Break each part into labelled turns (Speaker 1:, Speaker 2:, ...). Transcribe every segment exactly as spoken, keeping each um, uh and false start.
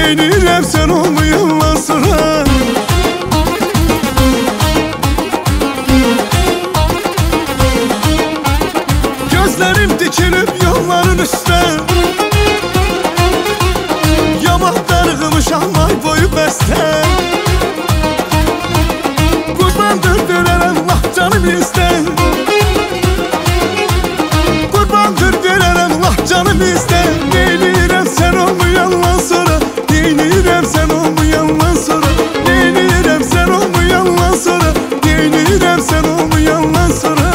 Speaker 1: Neylirəm sen olmayandan sonra. Gözlerim dikilip yolların üstə, yaman darğımışam ay boyu bəstə. Qurbandır verərəm laf canım istə, qurbandır verərəm laf canım istə. Neylirəm sen olmayandan sonra, neylirəm sen olmayandan sonra, neylirəm sen olmayandan sonra, neylirəm sen olmayandan sonra.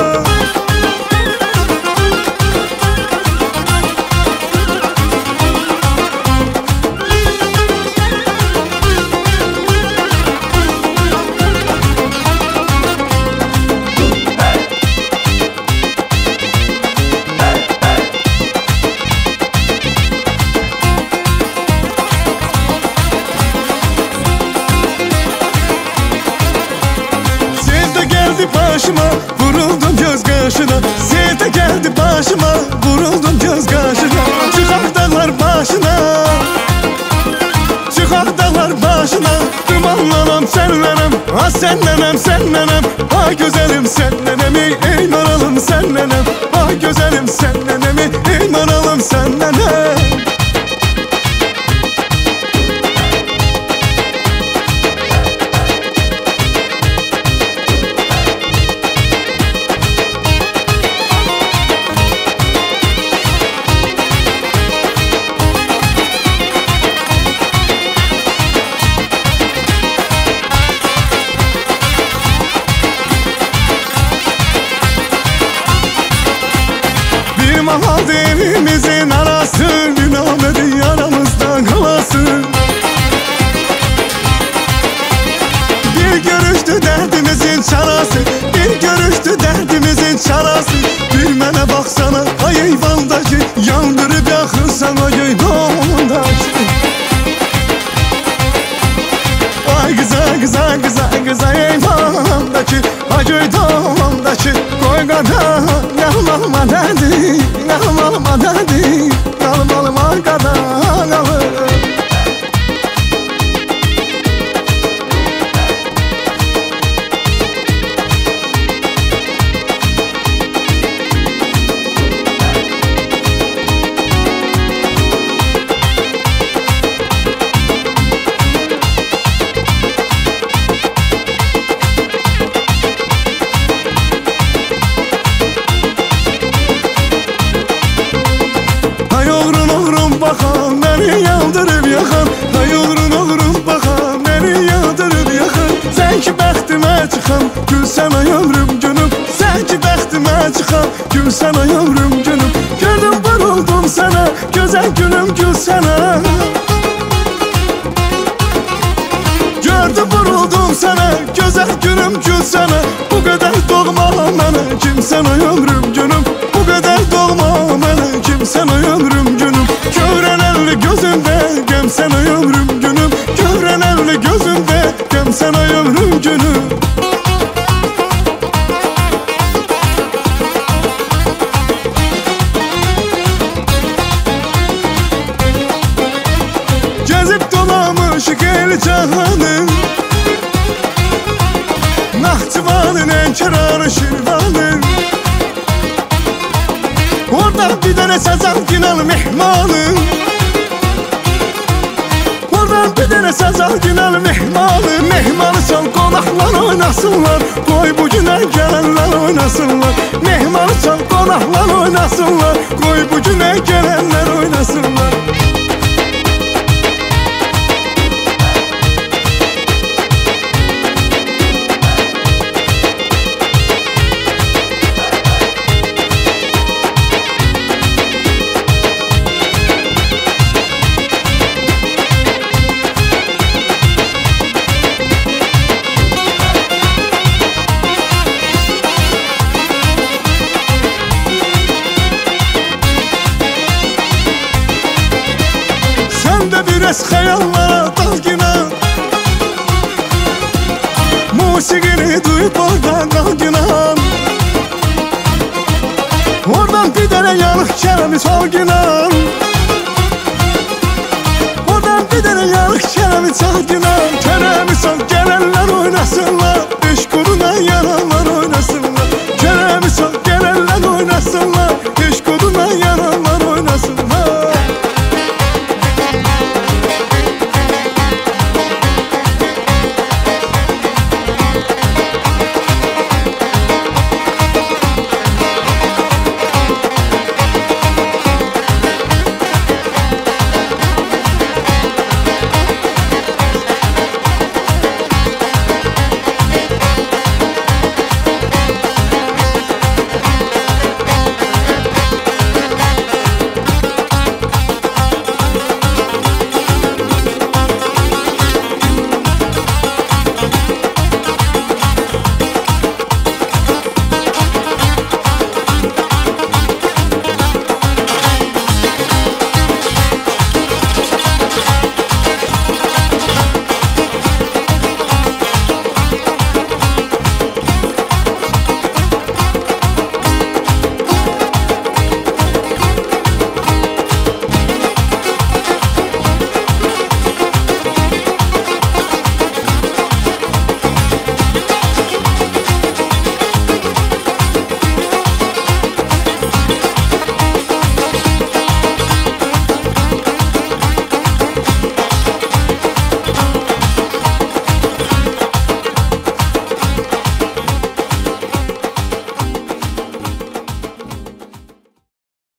Speaker 1: Başıma vuruldum göz kaşına, sevda geldi başıma vuruldum göz kaşına. Çıkar dağlar başına, çıkar dağlar başına. Dumanlanam senlenem, ha senlenem senlenem. Ha güzelim senlenem, ey maralım senlenem. Ha güzelim senlenem, ey maralım senlenem. Mahalda evimizin arası, dinamedi aramızda kalasın. Bir görüştü derdimizin çarası, bir görüştü derdimizin çarası. Bir mene baksana ay eyvandaki, yandırıp yakırsan ay eyvandaki. Ay kıza kıza kıza kıza eyvandaki, ay eyvandaki. Koy kadar yalmalma derdi, yalmalma derdi, yalmalma kadar alır. Bakan beni yandırıp yakan, hay oğrun oğrun bakan beni yandırıp yakan. Sen ki bəxtimə çıxan, gülsən ay ömrüm günüm. Sen ki bəxtimə çıxan, gülsən ay ömrüm günüm. Gördüm vuruldum sana, güzel günüm gülsene. Gördüm vuruldum sana, güzel günüm gülsene. Bu kadar doğma mənə, kimsən ay ömrüm günüm. Bu kadar doğma mənə, kimsən ay ömrüm günüm. Gören elli gözümde, gömsen ay ömrüm günüm. Gören elli gözümde, gömsen ay ömrüm günüm. Gezip dolamışık el cahanım, Nahçıvanın en kerarı Şirvanım. Orada bir tane sazan günal mehmanım, oradan bir tane sazan günal mehmanım. Mehmanı çal konaklar oynasınlar, koy bugüne gelenler oynasınlar. Mehmanı çal konaklar oynasınlar, koy bugüne gelenler oynasınlar. Biraz hayallara dalgına, musikini duyup oradan kalgına. Oradan bir tane yanık kelimi salgına, oradan bir tane Yarı yarıq kərəmi çal günə, kərəmi çal gələnlər oynasınlar, beş quruna yaranlar oynasınlar.